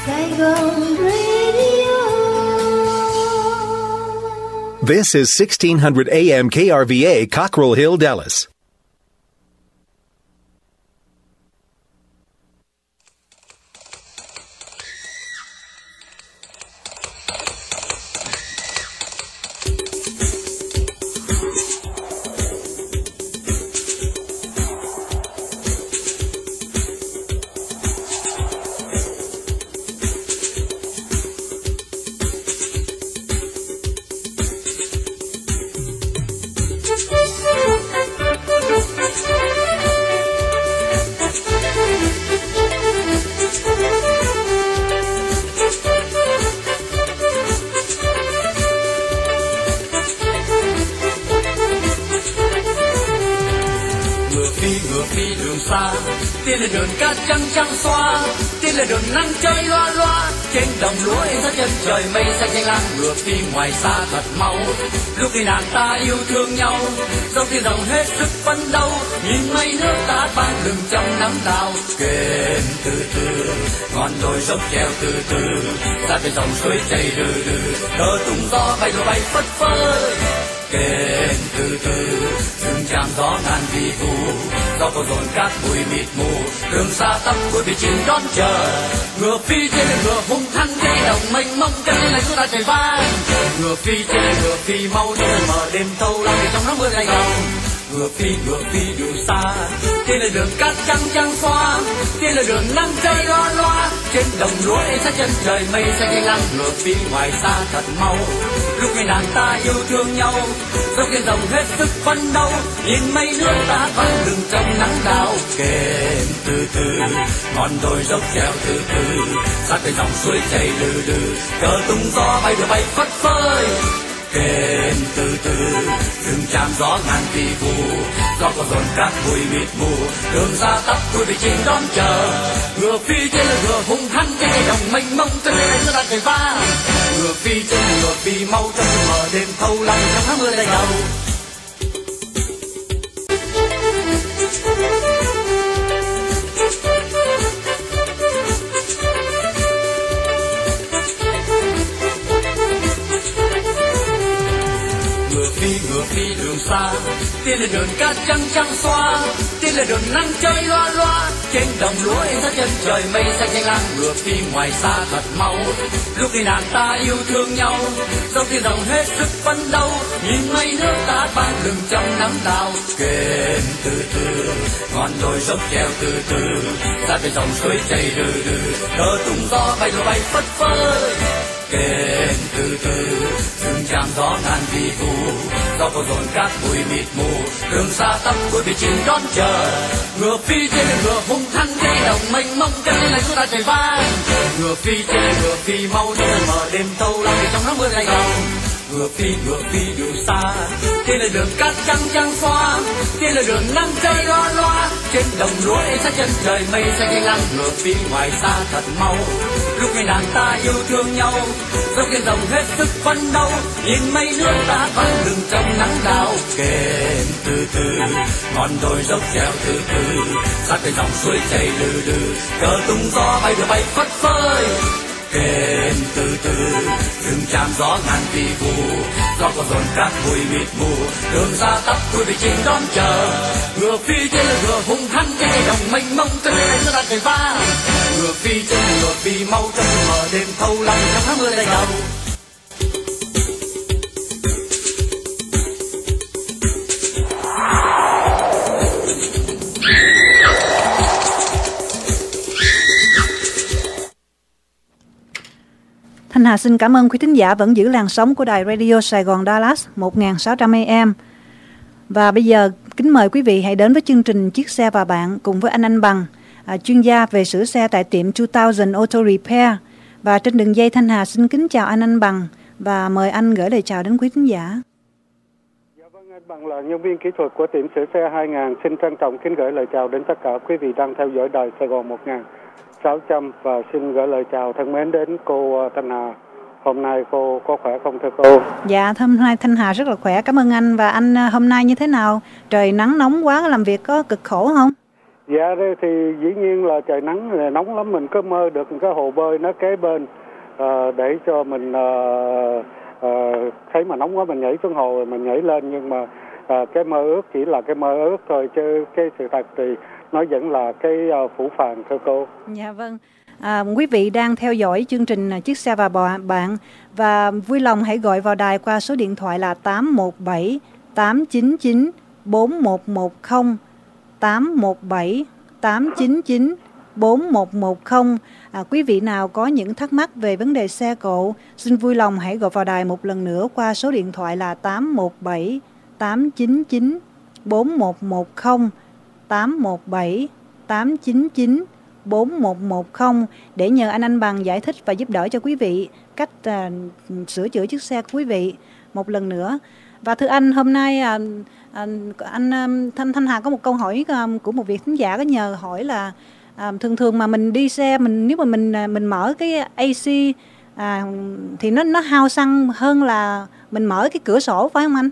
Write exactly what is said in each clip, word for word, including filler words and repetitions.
Saigon Radio. This is sixteen hundred A M K R V A, Cockrell Hill, Dallas. Tiên lên đường cát trắng trắng xóa, tiên lên đường nắng chơi loa loa. Trên đồng lúa in ra chân trời mây xanh xanh lam, ngược đi ngoài xa thật mau. Lúc đi nàng ta yêu thương nhau, dòng tiên rồng hết sức phấn đấu. Nhìn mây nước ta ban lưng trong nắng đào. Kềnh từ từ, ngọn đồi dốc treo từ từ, ra bên dòng suối chảy từ từ. Cờ tung gió bay rồi bay phất phới. Kềnh từ từ, rừng tràm gió ngàn vi vu, gió có dồn cát bụi mịt mù, đường xa tăm cuối bị chìm đón chờ. Ngựa phi trên ngựa hung hăng dây đồng mênh mông, chân lên xuống ta trời vang. Ngựa phi trên ngựa phi mau đi mở đêm thâu lao trong nắng mưa lạnh lùng. Ngựa phi ngựa phi đường xa, trên là đường cát trắng trắng xóa, trên là đường nắng chơi loa loa. Trên đồng lúa in sát chân trời mây xanh xanh lam, ngựa phi ngoài xa thật mau. Lúc ngày nàng ta yêu thương nhau, dòng tiên rồng hết sức phấn đấu. Nhìn mây nước ta vang lừng trong nắng đào. Kềnh từ từ, ngọn đồi dốc treo từ từ, sát bên dòng suối chảy lừ đừ. Cờ tung gió bay rồi bay phất phới. Kềnh từ từ, rừng tràm gió ngàn vi vu, gió có dồn cát bụi mịt mù, đường xa tắp cuối bị chìm đón chờ. Ngựa phi trên là ngựa hung hăng trên đồng mênh mông, chân lên nó đặt trời vang. Ngựa phi trên ngựa phi mau trong mờ đêm thâu lặng trong tháng mưa đầy đầu. Ngựa phi đường xa, tiên lên đường cát trắng trắng xóa, tiên lên đường nắng chơi loa loa. Trên đồng lúa in ra chân trời mây xanh xanh lam, ngựa phi ngoài xa thật mau. Lúc đi nàng ta yêu thương nhau, dòng tiên rồng hết sức phấn đấu. Nhìn mây nước ta ban lưng trong nắng đào. Kềnh từ từ, ngọn đồi dốc treo từ từ, ra bên dòng suối chảy lừ đừ. Cờ tung gió bay rồi bay phất phới. Kềnh từ từ, rừng tràm gió ngàn vi vu, gió có dồn cát bụi mịt mù, đường xa tăm cuối bị chìm đón chờ. Ngựa phi trên ngựa hung hăng dây đồng mênh mông, chân lên xuống ta trời vang. Ngựa phi trên ngựa phi mau đi mở đêm thâu lao trong nắng mưa lạnh lùng. Ngựa phi ngựa phi đường xa, trên là đường cát trắng trắng xóa, trên là đường nắng chơi loa loa. Trên đồng lúa in sát chân trời mây xanh xanh lam, ngựa phi ngoài xa thật mau. Lúc ngày nàng ta yêu thương nhau, dòng tiên rồng hết sức phấn đấu. Nhìn mây nước ta vang lừng trong nắng đào. Kềnh từ từ, ngọn đồi dốc treo từ từ, sát bên dòng suối chảy lừ đừ. Cờ tung gió bay rồi bay phất phới. Kềnh từ từ, rừng tràm gió ngàn vi vu, gió có dồn cát bụi mịt mù, đường xa tắp cuối bị chìm đón chờ. Ngựa phi trên là ngựa hung hăng trên đồng mênh mông, chân lên nó đặt trời vang. Ngựa phi trên ngựa phi mau trong mờ đêm thâu lặng trong tháng mưa đầy đầu. Thanh Hà xin cảm ơn quý thính giả vẫn giữ làn sóng của đài Radio Sài Gòn Dallas một nghìn sáu trăm A M. Và bây giờ kính mời quý vị hãy đến với chương trình Chiếc xe và bạn cùng với anh Anh Bằng, à, chuyên gia về sửa xe tại tiệm hai nghìn Auto Repair. Và trên đường dây Thanh Hà xin kính chào anh Anh Bằng và mời anh gửi lời chào đến quý thính giả. Dạ vâng, anh Bằng là nhân viên kỹ thuật của tiệm sửa xe hai nghìn, xin trân trọng kính gửi lời chào đến tất cả quý vị đang theo dõi đài Sài Gòn một nghìn sáu trăm và xin gửi lời chào thân mến đến cô Thanh Hà. Hôm nay cô có khỏe không thưa cô? Dạ, hôm nay Thanh Hà rất là khỏe, cảm ơn anh. Và anh hôm nay như thế nào? Trời nắng nóng quá, làm việc có cực khổ không? Dạ thì dĩ nhiên là trời nắng là nóng lắm, mình cứ mơ được cái hồ bơi nó kế bên à, để cho mình à, à, thấy mà nóng quá mình nhảy xuống hồ rồi mình nhảy lên, nhưng mà à, cái mơ ước chỉ là cái mơ ước thôi, chứ cái sự thật thì nó vẫn là cái uh, phủ phàng thưa cô. Dạ vâng. À, quý vị đang theo dõi chương trình Chiếc Xe và Bạn và vui lòng hãy gọi vào đài qua số điện thoại là tám một bảy tám chín chín bốn một một không, tám một bảy tám chín chín bốn một một không. À, quý vị nào có những thắc mắc về vấn đề xe cộ, xin vui lòng hãy gọi vào đài một lần nữa qua số điện thoại là tám một bảy tám chín chín bốn một một không, tám một bảy tám chín chín bốn một một không để nhờ anh Anh Bằng giải thích và giúp đỡ cho quý vị cách à, sửa chữa chiếc xe của quý vị một lần nữa. Và thưa anh, hôm nay à, à, anh à, Thanh Thanh Hà có một câu hỏi à, của một vị khán giả có nhờ hỏi là à, thường thường mà mình đi xe mình nếu mà mình mình mở cái a xê à, thì nó nó hao xăng hơn là mình mở cái cửa sổ, phải không anh?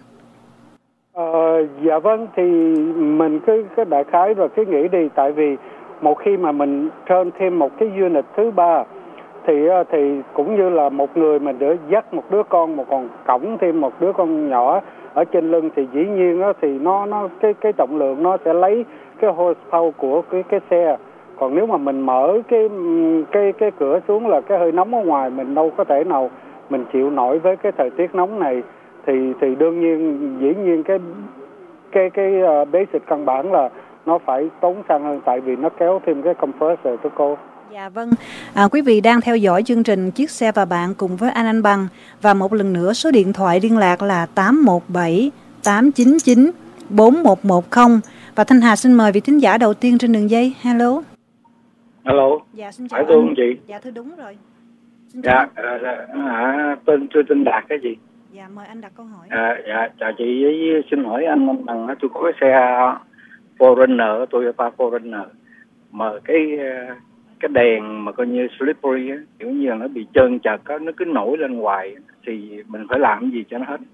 Ờ, dạ vâng, thì mình cứ cái đại khái rồi cứ nghĩ đi, tại vì một khi mà mình thêm thêm một cái unit thứ ba thì thì cũng như là một người mình đỡ dắt một đứa con mà còn cõng thêm một đứa con nhỏ ở trên lưng thì dĩ nhiên đó, thì nó nó cái cái trọng lượng nó sẽ lấy cái horsepower của cái cái xe. Còn nếu mà mình mở cái cái cái cửa xuống là cái hơi nóng ở ngoài mình đâu có thể nào mình chịu nổi với cái thời tiết nóng này, thì thì đương nhiên dĩ nhiên cái cái cái uh, basic căn bản là nó phải tốn xăng hơn, tại vì nó kéo thêm cái compressor thưa cô. Dạ vâng, à, quý vị đang theo dõi chương trình Chiếc Xe và Bạn cùng với anh Anh Bằng, và một lần nữa số điện thoại liên lạc là tám một bảy tám chín chín bốn một một không. Và Thanh Hà xin mời vị thính giả đầu tiên trên đường dây. Hello. Hello. Dạ xin chào phải anh. tôi không chị? Dạ thưa đúng rồi. Xin Dạ, à, à, tên tôi tên Đạt cái gì? Dạ mời anh đặt câu hỏi. À, dạ chào chị, với xin hỏi anh anh bằng tôi có cái xe four runner, Toyota four runner mà cái cái đèn mà coi như slippery á, kiểu như là nó bị trơn trật á, nó cứ nổi lên hoài, thì mình phải làm gì cho nó hết?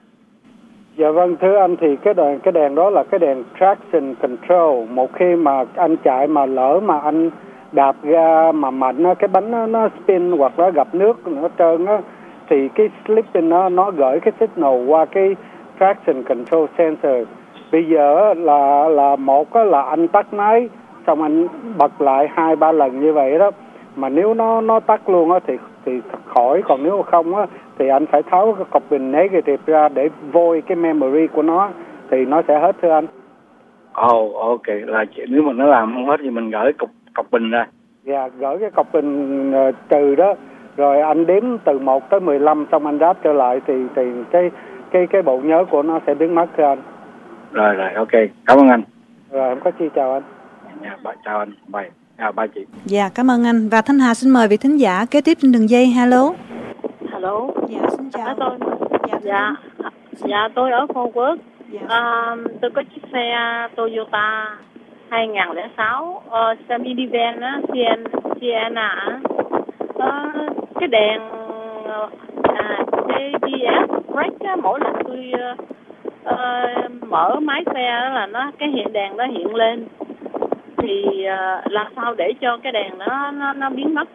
Dạ vâng, thưa anh, thì cái đèn cái đèn đó là cái đèn traction control. Một khi mà anh chạy mà lỡ mà anh đạp ga mà mạnh á, cái bánh nó, nó spin hoặc là gặp nước nó trơn á, thì cái slipping nó nó gửi cái signal qua cái traction control sensor. Bây giờ là là một á, là anh tắt máy xong anh bật lại hai ba lần như vậy đó, mà nếu nó nó tắt luôn á thì thì khỏi, còn nếu không á thì anh phải tháo cái cọc pin negative ra để void cái memory của nó thì nó sẽ hết thưa anh. Ồ, oh, ok, là nếu mà nó làm không hết thì mình gửi cọc cọc pin ra. Dạ, gửi cái cọc pin uh, trừ đó, rồi anh đếm từ một tới mười lăm xong anh ráp trở lại thì thì cái cái cái bộ nhớ của nó sẽ biến mất thưa anh. Rồi rồi, ok, cảm ơn anh. Rồi em có chi chào anh. Dạ, bye, chào anh, bye. À, bye chị. Dạ cảm ơn anh. Và Thanh Hà xin mời vị thính giả kế tiếp trên đường dây. Hello. Hello. Dạ xin chào. Tôi. Dạ, dạ. Dạ tôi ở Phú Quốc. Dạ. À, tôi có chiếc xe Toyota hai không không sáu uh, xe minivan á, Sienna. Uh, cái đèn uh, à, a bê ét brake á, mỗi lần tôi uh, uh, mở máy xe đó là nó cái hiện đèn nó hiện lên, thì uh, làm sao để cho cái đèn nó nó nó biến mất?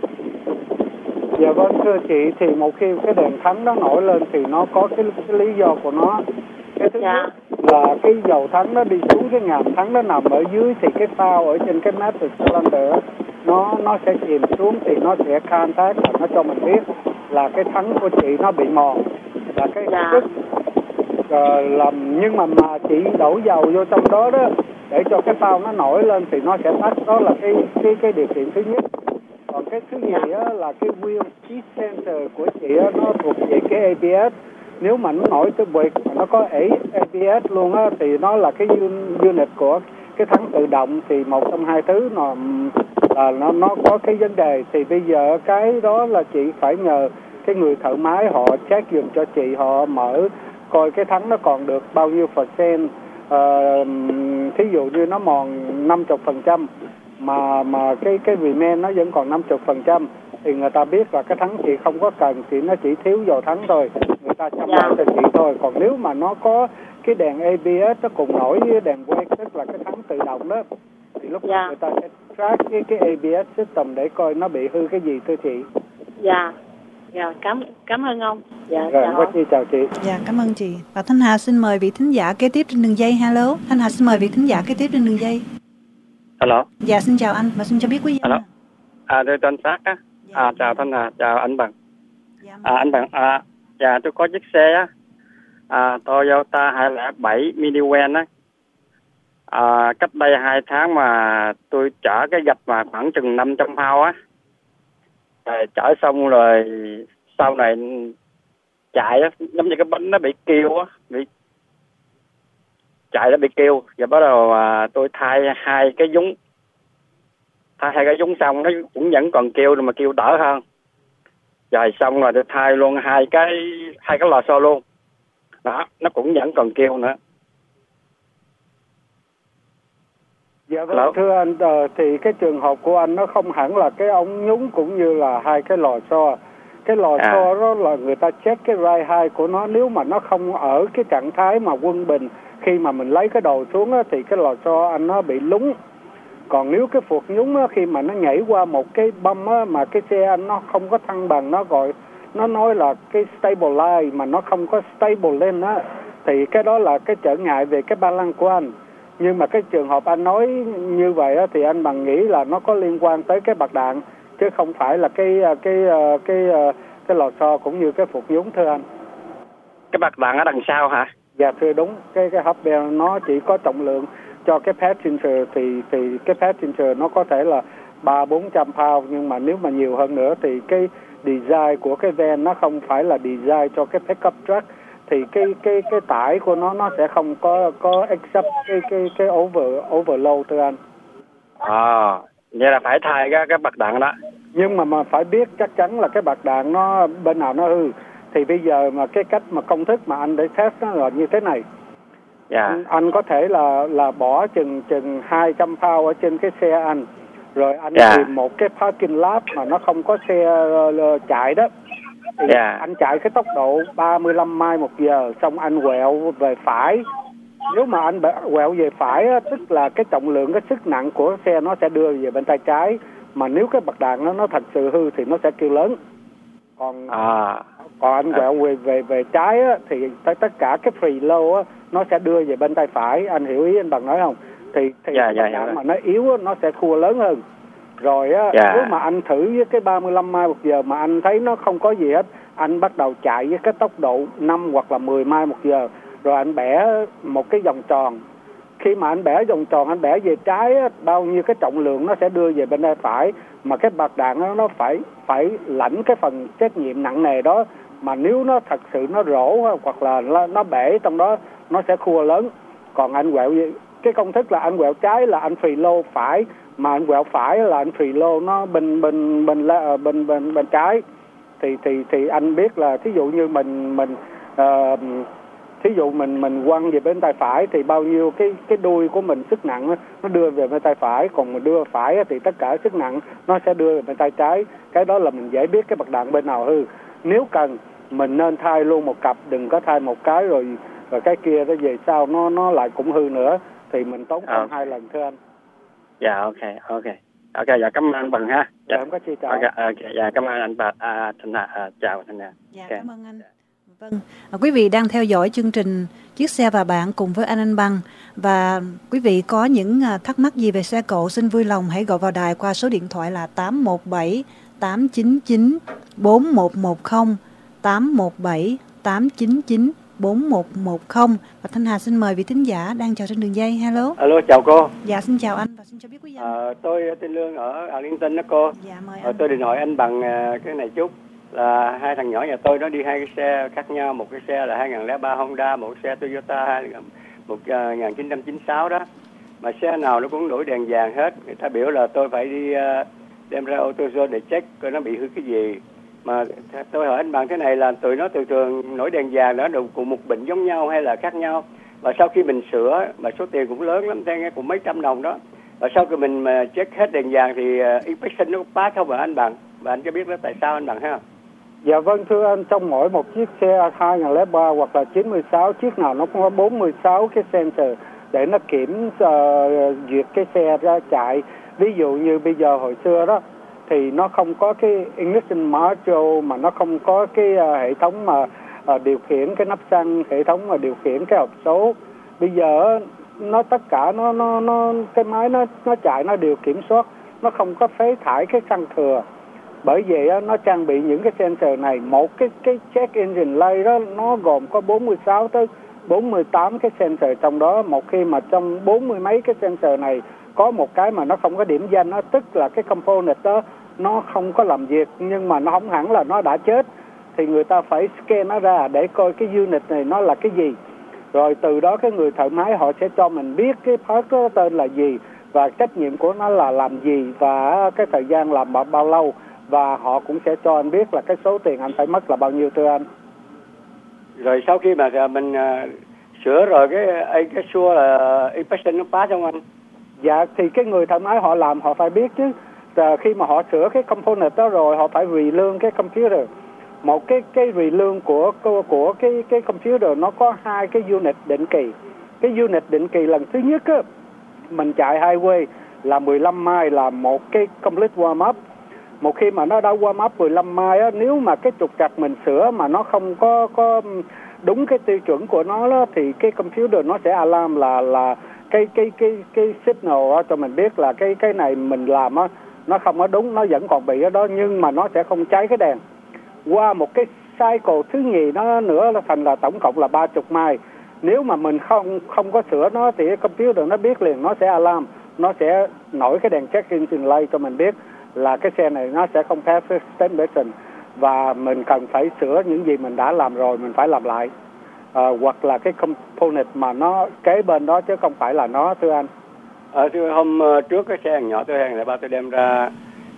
Dạ vâng thưa chị, thì một khi cái đèn thắng nó nổi lên thì nó có cái, cái lý do của nó. Cái thứ dạ. nhất là cái dầu thắng nó đi xuống, cái ngàm thắng nó nằm ở dưới thì cái phao ở trên cái master cylinder nó nó sẽ chìm xuống, thì nó sẽ contact và nó cho mình biết là cái thắng của chị nó bị mòn, là cái dạ. tức uh, làm nhưng mà mà chị đổ dầu vô trong đó đó để cho cái phao nó nổi lên thì nó sẽ tắt. Đó là cái cái cái điều kiện thứ nhất. Còn cái thứ gì á là cái wheel speed sensor của chị á, nó thuộc về cái a bê ét. Nếu mà nó nổi tới break mà nó có a bê ét luôn á thì nó là cái unit của cái thắng tự động, thì một trong hai thứ nó là nó nó có cái vấn đề. Thì bây giờ cái đó là chị phải nhờ cái người thợ máy họ check giùm cho chị, họ mở coi cái thắng nó còn được bao nhiêu percent. Uh, thí dụ như nó mòn năm mươi phần trăm mà mà cái cái remain nó vẫn còn năm mươi phần trăm thì người ta biết là cái thắng chị không có cần, thì nó chỉ thiếu dầu thắng thôi, người ta chăm lo cho chị thôi. Còn nếu mà nó có cái đèn a bê ét nó cùng nổi với đèn brake, tức là cái thắng tự động đó, lúc Dạ. người ta sẽ track cái cái a bê ét system để coi nó bị hư cái gì thưa chị. Dạ. Dạ, cảm cảm ơn ông. Dạ, Rồi, chào có ông. chi chào chị. Dạ, cảm ơn chị. Và Thanh Hà xin mời vị thính giả kế tiếp trên đường dây. Hello. Thanh Hà xin mời vị thính giả kế tiếp trên đường dây. Alo. Dạ, xin chào anh và xin cho biết quý danh. Alo. À, tôi tên Sát á. Dạ, À, chào dạ. Thanh Hà, chào anh Bằng. Dạ, À, anh Bằng, à, dạ tôi có chiếc xe á. À, Toyota hai không bảy minivan á. À, cách đây hai tháng mà tôi chở cái gạch mà khoảng chừng năm trăm pound á. Rồi chở xong rồi sau này chạy á, giống như cái bánh nó bị kêu á, bị chạy nó bị kêu. Rồi bắt đầu à, tôi thay hai cái dúng, thay hai cái dúng xong nó cũng vẫn còn kêu mà kêu đỡ hơn. Rồi xong rồi tôi thay luôn hai cái hai cái lò xo luôn. Đó, nó cũng vẫn còn kêu nữa. Dạ vâng, Hello. thưa anh, ờ, thì cái trường hợp của anh nó không hẳn là cái ống nhúng cũng như là hai cái lò xo. Cái lò À. xo đó là người ta check cái right height của nó, nếu mà nó không ở cái trạng thái mà quân bình khi mà mình lấy cái đồ xuống á, thì cái lò xo anh nó bị lúng. Còn nếu cái phuộc nhúng á, khi mà nó nhảy qua một cái bump á, mà cái xe anh nó không có thăng bằng, nó gọi nó nói là cái stabilize mà nó không có stable lên á, thì cái đó là cái trở ngại về cái balance của anh. Nhưng mà cái trường hợp anh nói như vậy á, thì anh bằng nghĩ là nó có liên quan tới cái bạc đạn chứ không phải là cái cái cái cái, cái lò xo cũng như cái phuộc nhúng thưa anh. Cái bạc đạn ở đằng sau hả? Dạ thưa đúng, cái cái hub bell nó chỉ có trọng lượng cho cái passenger thì thì cái passenger nó có thể là ba bốn trăm pound, nhưng mà nếu mà nhiều hơn nữa thì cái design của cái van nó không phải là design cho cái pickup truck, thì cái cái cái tải của nó nó sẽ không có có accept cái cái cái over overload thưa anh. À, vậy là phải thay cái cái bạc đạn đó. Nhưng mà mà phải biết chắc chắn là cái bạc đạn nó bên nào nó hư. Thì bây giờ mà cái cách mà công thức mà anh để test nó là như thế này. Dạ. Anh, anh có thể là là bỏ chừng chừng hai trăm pound ở trên cái xe anh, rồi anh Dạ. tìm một cái parking lot mà nó không có xe uh, chạy đó. Thì Dạ. anh chạy cái tốc độ ba mươi lăm mile một giờ, xong anh quẹo về phải. Nếu mà anh quẹo về phải á, tức là cái trọng lượng, cái sức nặng của xe nó sẽ đưa về bên tay trái. Mà nếu cái bạc đạn nó nó thật sự hư thì nó sẽ kêu lớn. Còn À. còn anh quẹo về về về trái á, thì tất tất cả cái preload á nó sẽ đưa về bên tay phải. Anh hiểu ý anh Bằng nói không? Thì thì Dạ, cái dạ, bạc dạ, đạn dạ. mà nó yếu á, nó sẽ khua lớn hơn. Rồi á, Dạ. nếu mà anh thử với cái ba mươi lăm mile một giờ mà anh thấy nó không có gì hết, anh bắt đầu chạy với cái tốc độ năm hoặc là mười mile một giờ, rồi anh bẻ một cái vòng tròn. Khi mà anh bẻ vòng tròn, anh bẻ về trái á, bao nhiêu cái trọng lượng nó sẽ đưa về bên tay phải, mà cái bạc đạn nó nó phải phải lãnh cái phần trách nhiệm nặng nề đó. Mà nếu nó thật sự nó rổ hoặc là nó bể trong đó, nó sẽ khua lớn. Còn anh quẹo cái công thức là anh quẹo trái là anh preload phải, mà anh quẹo phải là anh preload nó bên bên bên bên bên bên, bên trái. Thì thì thì anh biết là thí dụ như mình mình uh, thí dụ mình mình quăng về bên tay phải thì bao nhiêu cái cái đuôi của mình sức nặng nó đưa về bên tay phải, còn mình đưa phải thì tất cả sức nặng nó sẽ đưa về bên tay trái. Cái đó là mình dễ biết cái bạc đạn bên nào hư. Nếu cần mình nên thay luôn một cặp, đừng có thay một cái rồi rồi cái kia nó về sau nó nó lại cũng hư nữa, thì mình tốn công Okay. hai lần thưa anh. Dạ, ok, ok. Ok, dạ cảm ơn anh Bằng ha. Dạ, không có chi chào. Ok, ok, dạ cảm ơn anh Bằng. À, Thanh Hà, à, chào Thanh Hà. Dạ, Ok. cảm ơn anh. Vâng, à, quý vị đang theo dõi chương trình Chiếc xe và bạn cùng với anh Anh Bằng. Và quý vị có những à, thắc mắc gì về xe cộ, xin vui lòng hãy gọi vào đài qua số điện thoại là tám một bảy tám chín chín bốn một một không, tám một bảy tám chín chín bốn một một không. Và Thanh Hà xin mời vị thính giả đang chờ trên đường dây. Hello. Alo, chào cô. Dạ, xin chào anh và xin cho biết quý danh. À, tôi tên Lương ở Arlington đó cô. Dạ, mời À, anh. tôi định hỏi anh Bằng à, cái này chút. Là hai thằng nhỏ nhà tôi nó đi hai cái xe khác nhau, một cái xe là hai không không ba Honda, một xe Toyota một nghìn chín trăm chín mươi sáu đó, mà xe nào nó cũng đổi đèn vàng hết. Người ta biểu là tôi phải đi uh, đem ra AutoZone để check coi nó bị hư cái gì. Mà tôi hỏi anh Bằng thế này là tụi nó thường thường nổi đèn vàng đó đều cùng một bệnh giống nhau hay là khác nhau? Và sau khi mình sửa mà số tiền cũng lớn lắm, theo nghe cũng mấy trăm đồng đó. Và sau khi mình mà check hết đèn vàng thì uh, inspection nó pass không hả anh Bằng? Và anh cho biết đó tại sao anh Bằng ha? Dạ vâng, thưa anh, trong mỗi một chiếc xe hai không không ba hoặc là chín mươi sáu, chiếc nào nó cũng có bốn mươi sáu cái sensor để nó kiểm uh, duyệt cái xe ra chạy. Ví dụ như bây giờ hồi xưa đó thì nó không có cái ignition module, mà nó không có cái uh, hệ thống mà uh, điều khiển cái nắp xăng, hệ thống mà điều khiển cái hộp số. Bây giờ nó tất cả nó nó nó cái máy nó nó chạy, nó đều kiểm soát, nó không có phế thải cái xăng thừa. Bởi vậy á, nó trang bị những cái sensor này. Một cái cái check engine light đó nó gồm có bốn mươi sáu tới bốn mươi tám cái sensor trong đó. Một khi mà trong bốn mươi mấy cái sensor này có một cái mà nó không có điểm danh đó, tức là cái component đó nó không có làm việc, nhưng mà nó không hẳn là nó đã chết, thì người ta phải scan nó ra để coi cái unit này nó là cái gì. Rồi từ đó cái người thợ máy họ sẽ cho mình biết cái part đó tên là gì, và trách nhiệm của nó là làm gì, và cái thời gian làm bao, bao lâu, và họ cũng sẽ cho anh biết là cái số tiền anh phải mất là bao nhiêu, thưa anh. Rồi sau khi mà mình uh, sửa rồi cái cái sure là inspection nó pass không anh? Dạ, thì cái người thợ máy họ làm họ phải biết chứ. Và khi mà họ sửa cái component đó rồi, họ phải relearn cái computer. Một cái cái relearn của của cái cái computer nó có hai cái unit định kỳ. Cái unit định kỳ lần thứ nhất á, mình chạy highway là mười lăm mile là một cái complete warm up. Một khi mà nó đã warm up mười lăm mile á, nếu mà cái trục trặc mình sửa mà nó không có có đúng cái tiêu chuẩn của nó đó, thì cái computer nó sẽ alarm là là cái cái cái cái signal đó, cho mình biết là cái cái này mình làm á nó không có đúng, nó vẫn còn bị ở đó, nhưng mà nó sẽ không cháy cái đèn. Qua một cái cycle thứ nhì nó nữa là thành là tổng cộng là ba mươi mile. Nếu mà mình không không có sửa nó thì cái computer nó biết liền, nó sẽ alarm, nó sẽ nổi cái đèn check engine light cho mình biết là cái xe này nó sẽ không pass inspection, và mình cần phải sửa những gì mình đã làm rồi, mình phải làm lại. À, hoặc là cái component mà nó kế bên đó chứ không phải là nó, thưa anh. Ở à, hôm trước cái xe nhỏ tôi hàng lại ba tôi đem ra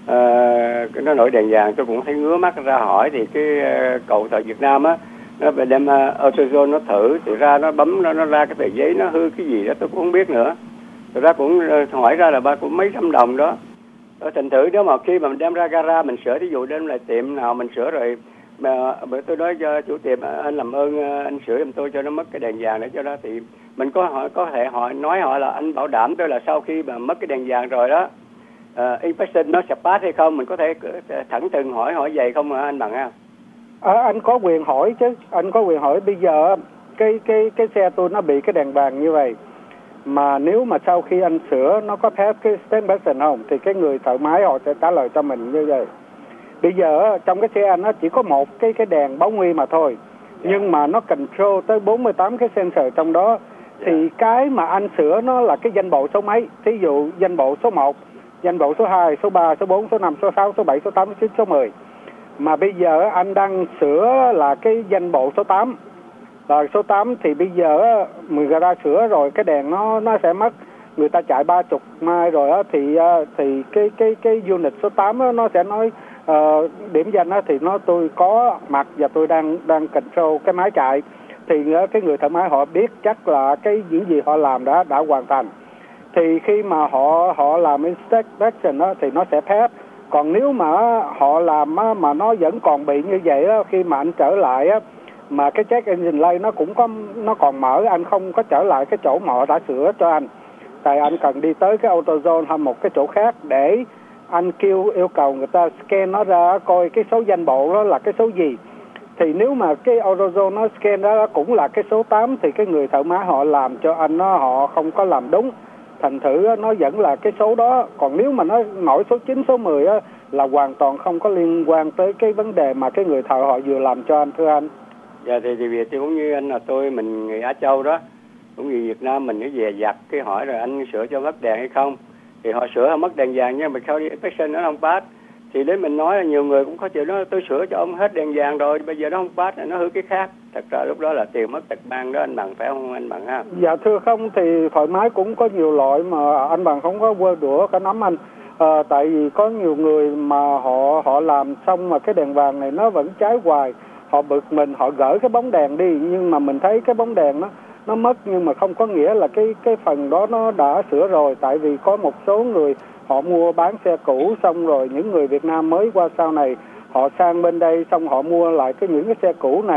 uh, nó nổi đèn vàng, tôi cũng thấy ngứa mắt ra hỏi, thì cái uh, cậu thợ Việt Nam á nó về đem uh, AutoZone nó thử, thì ra nó bấm nó, nó ra cái tờ giấy nó hư cái gì đó tôi cũng không biết nữa. Rồi ra cũng uh, hỏi ra là ba cũng mấy trăm đồng đó. Ở thành thử nếu mà khi mà mình đem ra gara mình sửa, ví dụ đem lại tiệm nào mình sửa rồi mà tôi nói cho chủ tiệm anh làm ơn anh sửa giùm tôi cho nó mất cái đèn vàng để cho đó, thì mình có hỏi, có thể hỏi nói họ là anh bảo đảm tôi là sau khi mà mất cái đèn vàng rồi đó uh, inspection nó sẽ pass hay không, mình có thể thẳng thừng hỏi hỏi vậy không hả anh Bằng ha? À, anh có quyền hỏi chứ, anh có quyền hỏi. Bây giờ cái cái cái xe tôi nó bị cái đèn vàng như vậy, mà nếu mà sau khi anh sửa nó có pass cái inspection không, thì cái người thợ máy họ sẽ trả lời cho mình như vậy. Bây giờ trong cái xe anh nó chỉ có một cái cái đèn báo nguy mà thôi, yeah. Nhưng mà nó control tới bốn mươi tám cái sensor trong đó, yeah. Thì cái mà anh sửa nó là cái danh bộ số mấy. Thí dụ danh bộ số một, danh bộ số hai, số ba, số bốn, số năm, số sáu, số bảy, số tám, số chín, số mười. Mà bây giờ anh đang sửa là cái danh bộ số tám. Rồi số tám thì bây giờ mình ra sửa rồi cái đèn nó nó sẽ mất. Người ta chạy ba mươi mai rồi á, thì thì cái cái cái unit số tám đó, nó sẽ nói uh, điểm danh á, thì nó tôi có mặt và tôi đang đang control cái máy chạy, thì uh, cái người thợ máy họ biết chắc là cái những gì họ làm đã đã hoàn thành. Thì khi mà họ họ làm inspection đó, thì nó sẽ pass. Còn nếu mà họ làm á, mà nó vẫn còn bị như vậy đó, khi mà anh trở lại á, mà cái check engine light nó cũng có nó còn mở, anh không có trở lại cái chỗ mà họ đã sửa cho anh, tại anh cần đi tới cái AutoZone hay một cái chỗ khác để anh kêu yêu cầu người ta scan nó ra coi cái số danh bộ đó là cái số gì. Thì nếu mà cái AutoZone nó scan đó cũng là cái số tám, thì cái người thợ máy họ làm cho anh nó họ không có làm đúng, thành thử nó vẫn là cái số đó. Còn nếu mà nó nổi số chín, số mười á, là hoàn toàn không có liên quan tới cái vấn đề mà cái người thợ họ vừa làm cho anh, thưa anh. Dạ thì thì Việt thì cũng như anh là tôi mình người Á Châu đó, cũng như Việt Nam mình cái về giặt cái hỏi rồi anh sửa cho mất đèn hay không, thì họ sửa mất đèn vàng nhưng mà sau đi inspection nó không pass, thì đến mình nói là nhiều người cũng có chịu nói tôi sửa cho ông hết đèn vàng rồi, bây giờ nó không pass, nó hư cái khác. Thật ra lúc đó là tiền mất tật mang đó anh Bằng, phải không anh Bằng ha? Dạ thưa không, thì thoải mái cũng có nhiều loại mà anh Bằng không có quơ đũa cả nắm anh. À, tại vì có nhiều người mà họ họ làm xong mà cái đèn vàng này nó vẫn cháy hoài, họ bực mình, họ gỡ cái bóng đèn đi, nhưng mà mình thấy cái bóng đèn nó nó mất, nhưng mà không có nghĩa là cái cái phần đó nó đã sửa rồi. Tại vì có một số người họ mua bán xe cũ, xong rồi những người Việt Nam mới qua sau này họ sang bên đây xong họ mua lại cái những cái xe cũ này,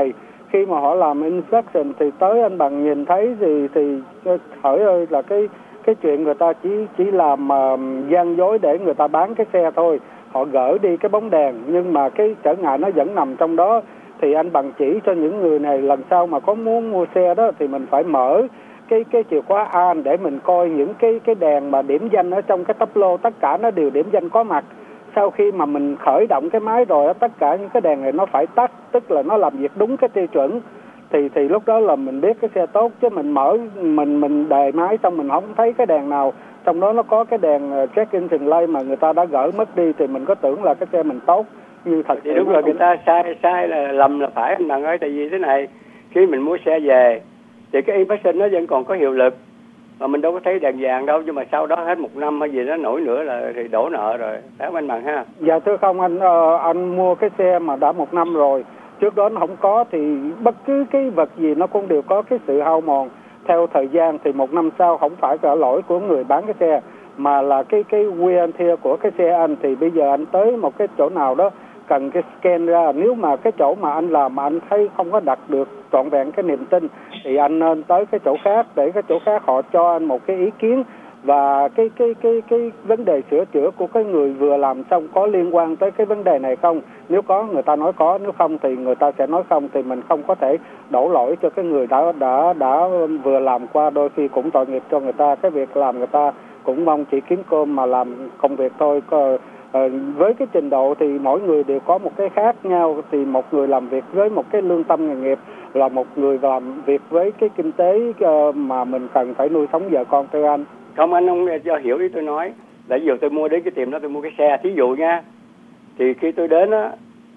khi mà họ làm inspection thì tới anh Bằng nhìn thấy gì thì hỡi ơi là cái cái chuyện người ta chỉ chỉ làm uh, gian dối để người ta bán cái xe thôi. Họ gỡ đi cái bóng đèn nhưng mà cái trở ngại nó vẫn nằm trong đó. Thì anh Bằng chỉ cho những người này lần sau mà có muốn mua xe đó thì mình phải mở cái cái chìa khóa an để mình coi những cái cái đèn mà điểm danh ở trong cái tắp lô, tất cả nó đều điểm danh có mặt. Sau khi mà mình khởi động cái máy rồi, tất cả những cái đèn này nó phải tắt, tức là nó làm việc đúng cái tiêu chuẩn. Thì thì lúc đó là mình biết cái xe tốt, chứ mình mở mình mình đề máy xong mình không thấy cái đèn nào trong đó nó có cái đèn check engine light mà người ta đã gỡ mất đi thì mình có tưởng là cái xe mình tốt như thật. Thì đúng rồi, người ta sai sai là lầm là phải anh Bằng ơi. Tại vì thế này, khi mình mua xe về thì cái inspection nó vẫn còn có hiệu lực mà mình đâu có thấy đèn vàng đâu, nhưng mà sau đó hết một năm hay gì nó nổi nữa là thì đổ nợ rồi, phải không anh Bằng ha? Dạ thưa không anh, uh, anh mua cái xe mà đã một năm rồi, trước đó nó không có thì bất cứ cái vật gì nó cũng đều có cái sự hao mòn theo thời gian. Thì một năm sau không phải là lỗi của người bán cái xe mà là cái cái wear and tear của cái xe anh. Thì bây giờ anh tới một cái chỗ nào đó cần cái scan ra, nếu mà cái chỗ mà anh làm mà anh thấy không có đặt được trọn vẹn cái niềm tin thì anh nên tới cái chỗ khác để cái chỗ khác họ cho anh một cái ý kiến và cái cái cái cái vấn đề sửa chữa của cái người vừa làm xong có liên quan tới cái vấn đề này không. Nếu có người ta nói có, nếu không thì người ta sẽ nói không, thì mình không có thể đổ lỗi cho cái người đã đã đã vừa làm qua. Đôi khi cũng tội nghiệp cho người ta, cái việc làm người ta cũng mong chỉ kiếm cơm mà làm công việc thôi. Ờ, với cái trình độ thì mỗi người đều có một cái khác nhau. Thì một người làm việc với một cái lương tâm nghề nghiệp là một người làm việc với cái kinh tế uh, mà mình cần phải nuôi sống vợ con thưa anh. Không, anh không cho hiểu ý tôi nói. Là ví dụ tôi mua đến cái tiệm đó tôi mua cái xe, thí dụ nha, thì khi tôi đến á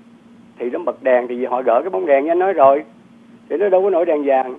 thì nó bật đèn thì họ gỡ cái bóng đèn như anh nói rồi thì nó đâu có nổi đèn vàng.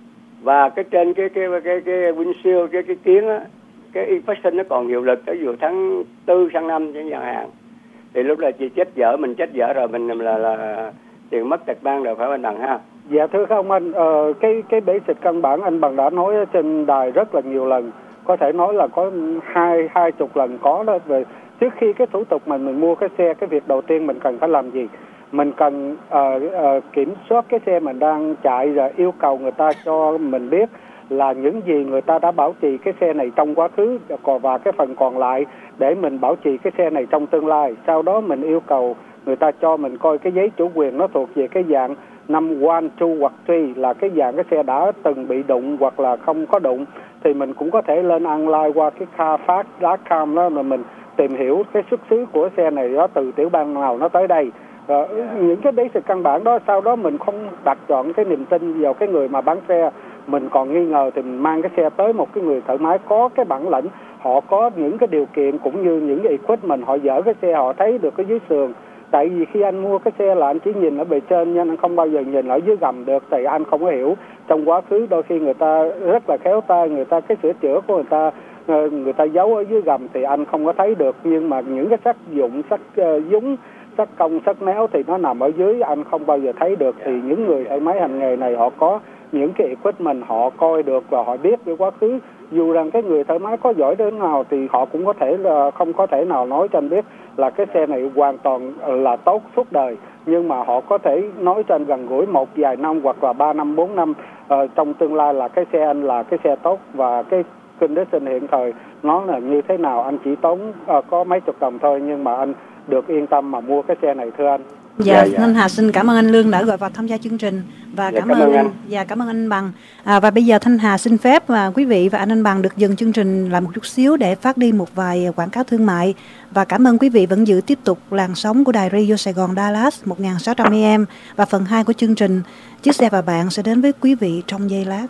Và cái trên cái cái cái cái, cái windshield, cái cái kiến á, cái inspection nó còn hiệu lực tới dù tháng tư sang năm chẳng hạn. Thì lúc là chị chết vợ, mình chết vợ rồi mình là là tiền mất tật mang rồi, phải anh Bằng ha? Dạ thưa không anh, ờ, cái cái basic căn bản anh Bằng đã nói trên đài rất là nhiều lần, có thể nói là có hai hai chục lần có đó. Về trước khi cái thủ tục mình mình mua cái xe, cái việc đầu tiên mình cần phải làm gì? Mình cần uh, uh, kiểm soát cái xe mình đang chạy, rồi yêu cầu người ta cho mình biết là những gì người ta đã bảo trì cái xe này trong quá khứ và cái phần còn lại để mình bảo trì cái xe này trong tương lai. Sau đó mình yêu cầu người ta cho mình coi cái giấy chủ quyền nó thuộc về cái dạng năm one, two hoặc three, là cái dạng cái xe đã từng bị đụng hoặc là không có đụng. Thì mình cũng có thể lên online qua cái Carfax chấm com đó mà mình tìm hiểu cái xuất xứ của xe này đó từ tiểu bang nào nó tới đây. Rồi, những cái basic căn bản đó, sau đó mình không đặt chọn cái niềm tin vào cái người mà bán xe. Mình còn nghi ngờ thì mình mang cái xe tới một cái người thợ máy có cái bản lĩnh, họ có những cái điều kiện cũng như những cái equipment, họ dỡ cái xe họ thấy được cái dưới sườn. Tại vì khi anh mua cái xe là anh chỉ nhìn ở bề trên nhưng anh không bao giờ nhìn ở dưới gầm được, thì anh không có hiểu trong quá khứ đôi khi người ta rất là khéo tay, người ta cái sửa chữa của người ta người ta giấu ở dưới gầm thì anh không có thấy được. Nhưng mà những cái sắt dụng, sắt uh, dúng, sắt cong, sắt néo thì nó nằm ở dưới, anh không bao giờ thấy được. Thì những người thợ máy hành nghề này họ có những cái equipment, họ coi được và họ biết về quá khứ. Dù rằng cái người thợ máy có giỏi đến nào thì họ cũng có thể là không có thể nào nói cho anh biết là cái xe này hoàn toàn là tốt suốt đời, nhưng mà họ có thể nói cho anh gần gũi một vài năm hoặc là ba năm, bốn năm uh, trong tương lai là cái xe anh là cái xe tốt và cái condition hiện thời nó là như thế nào. Anh chỉ tốn uh, có mấy chục đồng thôi nhưng mà anh được yên tâm mà mua cái xe này thưa anh. Dạ, dạ, dạ. Thanh Hà xin cảm ơn anh Lương đã gọi vào tham gia chương trình và dạ, cảm, cảm ơn anh. Dạ, cảm ơn anh Bằng. À, và bây giờ Thanh Hà xin phép và quý vị và anh anh Bằng được dừng chương trình lại một chút xíu để phát đi một vài quảng cáo thương mại. Và cảm ơn quý vị vẫn giữ tiếp tục làn sóng của đài Radio Sài Gòn Dallas một nghìn sáu trăm A M. Và phần hai của chương trình Chiếc xe và bạn sẽ đến với quý vị trong giây lát.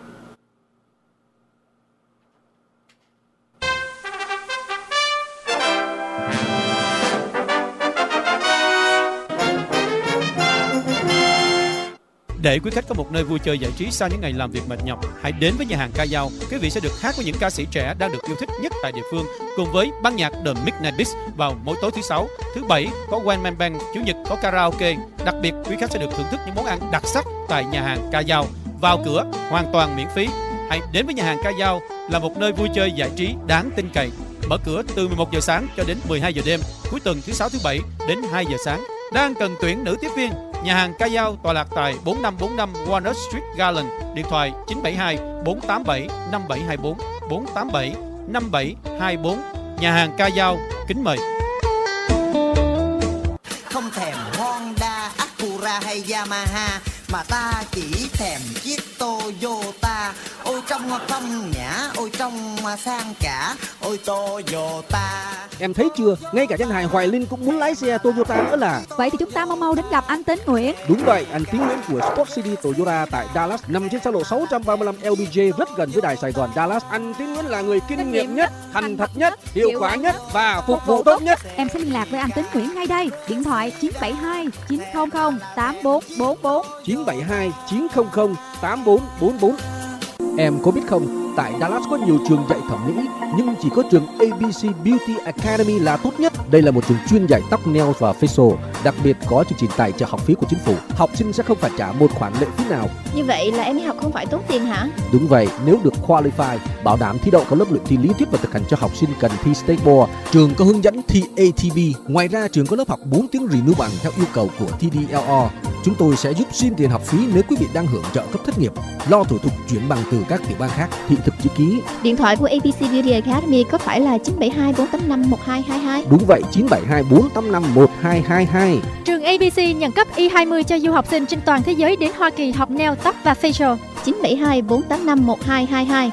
Để quý khách có một nơi vui chơi giải trí sau những ngày làm việc mệt nhọc, hãy đến với nhà hàng Ca Dao. Quý vị sẽ được hát với những ca sĩ trẻ đang được yêu thích nhất tại địa phương, cùng với ban nhạc The Midnight Beats vào mỗi tối thứ sáu, thứ bảy có One Man Band, chủ nhật có karaoke. Đặc biệt, quý khách sẽ được thưởng thức những món ăn đặc sắc tại nhà hàng Ca Dao. Vào cửa hoàn toàn miễn phí. Hãy đến với nhà hàng Ca Dao là một nơi vui chơi giải trí đáng tin cậy. Mở cửa từ mười một giờ sáng cho đến mười hai giờ đêm, cuối tuần thứ sáu thứ bảy đến hai giờ sáng. đang cần tuyển nữ tiếp viên. Nhà hàng Ca Dao tọa lạc tại bốn năm bốn năm Walnut Street, Garland. Điện thoại chín bảy hai bốn tám bảy năm bảy hai bốn, bốn tám bảy năm bảy hai bốn. Nhà hàng Ca Dao kính mời. Không thèm Honda, Acura hay Yamaha, mà ta chỉ thèm chiếc Toyota. Ôi trông phong nhã, ôi trông sang cả, ôi Toyota. Em thấy chưa, ngay cả danh hài Hoài Linh cũng muốn lái xe Toyota nữa là. Vậy thì chúng ta mau mau đến gặp anh Tín Nguyễn. Đúng vậy, anh Tín Nguyễn của Sport City Toyota tại Dallas, nằm trên xa lộ sáu trăm ba mươi lăm L B J, rất gần với đài Sài Gòn Dallas. Anh Tín Nguyễn là người kinh nghiệm nhất, thành thật nhất, hiệu quả nhất và phục vụ tốt nhất. Em sẽ liên lạc với anh Tín Nguyễn ngay đây. Điện thoại chín bảy hai chín không không tám bốn bốn bốn, chín bảy hai chín không không tám bốn bốn bốn. Em có biết không, tại Dallas có nhiều trường dạy thẩm mỹ, nhưng chỉ có trường A B C Beauty Academy là tốt nhất. Đây là một trường chuyên dạy tóc, nail và facial, đặc biệt có chương trình tài trợ học phí của chính phủ. Học sinh sẽ không phải trả một khoản lệ phí nào. Như vậy là em đi học không phải tốn tiền hả? Đúng vậy, nếu được qualify, bảo đảm thi đậu có lớp luyện thi lý thuyết và thực hành cho học sinh cần thi State Board. Trường có hướng dẫn thi A T B. Ngoài ra, trường có lớp học bốn tiếng renew bằng theo yêu cầu của T D L R. Chúng tôi sẽ giúp xin tiền học phí nếu quý vị đang hưởng trợ cấp thất nghiệp, lo thủ tục chuyển bằng từ các tiểu bang khác, thị thực chữ ký. Điện thoại của A B C Beauty Academy có phải là chín bảy hai bốn tám năm một hai hai hai? Đúng vậy, chín bảy hai bốn tám năm một hai hai hai. Trường A B C nhận cấp I hai mươi cho du học sinh trên toàn thế giới đến Hoa Kỳ học nail, tóc và facial. chín bảy hai bốn tám năm một hai hai hai.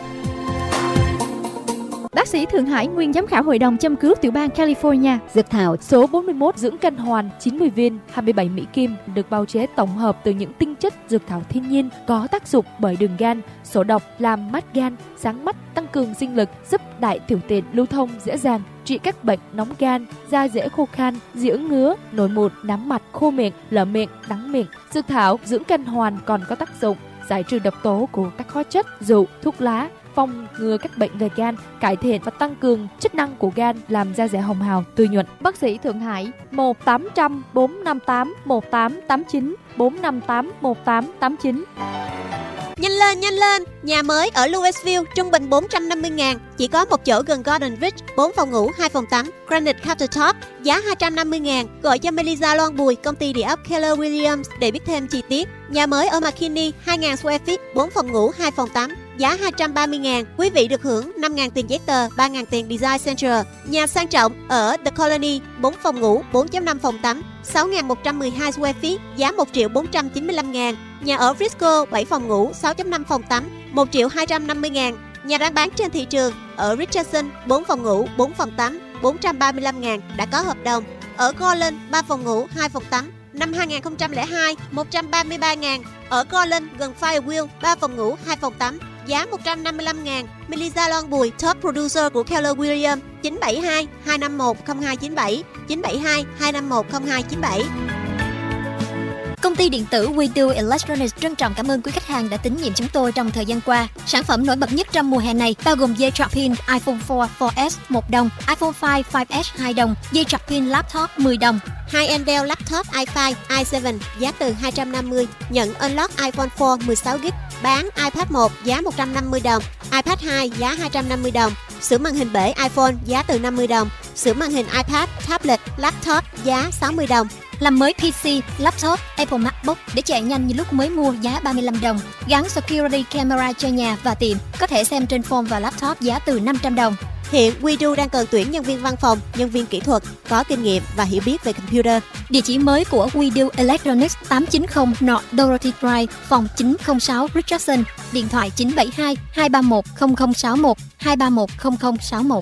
Bác sĩ Thượng Hải, nguyên giám khảo hội đồng châm cứu tiểu bang California. Dược thảo số bốn mươi mốt dưỡng cân hoàn chín mươi viên, hai mươi bảy mỹ kim, được bào chế tổng hợp từ những tinh chất dược thảo thiên nhiên, có tác dụng bởi đường gan, sổ độc, làm mát gan, sáng mắt, tăng cường sinh lực, giúp đại tiểu tiện lưu thông dễ dàng, trị các bệnh nóng gan, da dễ khô khan, dị ứng ngứa, nổi mụn, nám mặt, khô miệng, lở miệng, đắng miệng. Dược thảo dưỡng cân hoàn còn có tác dụng giải trừ độc tố của các hóa chất, rượu, thuốc lá, phòng ngừa các bệnh về gan, cải thiện và tăng cường chức năng của gan, làm da dẻ hồng hào, tươi nhuận. Bác sĩ Thượng Hải một tám không không bốn năm tám một tám tám chín, bốn năm tám một tám tám chín. Nhanh lên, nhanh lên! Nhà mới ở Louisville trung bình bốn trăm năm mươi ngàn, chỉ có một chỗ gần Garden Ridge, bốn phòng ngủ, hai phòng tắm, granite countertop, giá hai trăm năm mươi ngàn. Gọi cho Melissa Loan Bùi, công ty địa ốc Keller Williams để biết thêm chi tiết. Nhà mới ở McKinney, hai nghìn square feet, bốn phòng ngủ, hai phòng tắm, giá hai trăm ba mươi ngàn. Quý vị được hưởng năm ngàn tiền giấy tờ, ba ngàn tiền Design Center. Nhà sang trọng ở The Colony, bốn phòng ngủ, bốn phẩy năm phòng tắm, sáu nghìn một trăm mười hai square feet, giá một triệu bốn trăm chín mươi lăm ngàn. Nhà ở Frisco, bảy phòng ngủ, sáu phẩy năm phòng tắm, một triệu hai trăm năm mươi ngàn. Nhà đang bán trên thị trường ở Richardson, bốn phòng ngủ, bốn phòng tắm, bốn trăm ba mươi lăm ngàn, đã có hợp đồng. Ở Garland, ba phòng ngủ, hai phòng tắm, năm hai nghìn không trăm lẻ hai, một trăm ba mươi ba ngàn. Ở Garland, gần Firewheel, ba phòng ngủ, hai phòng tắm, giá một trăm năm mươi lăm ngàn. Melissa Loan Bùi, top producer của Keller Williams, chín bảy hai hai năm một không hai chín bảy, chín bảy hai hai năm một không hai chín bảy. Công ty điện tử We Do Electronics trân trọng cảm ơn quý khách hàng đã tín nhiệm chúng tôi trong thời gian qua. Sản phẩm nổi bật nhất trong mùa hè này bao gồm dây trọc pin iPhone bốn, bốn S một đồng, iPhone năm, năm S hai đồng, dây trọc pin laptop mười đồng. Hai Dell laptop i năm, i bảy giá từ hai trăm năm mươi, nhận unlock iPhone bốn mười sáu gi ga bai, bán iPad một giá một trăm năm mươi đồng, iPad hai giá hai trăm năm mươi đồng, sửa màn hình bể iPhone giá từ năm mươi đồng, sửa màn hình iPad, tablet, laptop giá sáu mươi đồng. Làm mới pê xê, laptop, Apple MacBook để chạy nhanh như lúc mới mua giá ba mươi lăm đồng. Gắn security camera cho nhà và tiệm, có thể xem trên phone và laptop giá từ năm trăm đồng. Hiện We Do đang cần tuyển nhân viên văn phòng, nhân viên kỹ thuật có kinh nghiệm và hiểu biết về computer. Địa chỉ mới của We Do Electronics tám chín không North Dorothy Drive, phòng chín không sáu Richardson, điện thoại chín bảy hai hai ba một không không sáu một, hai ba một không không sáu một.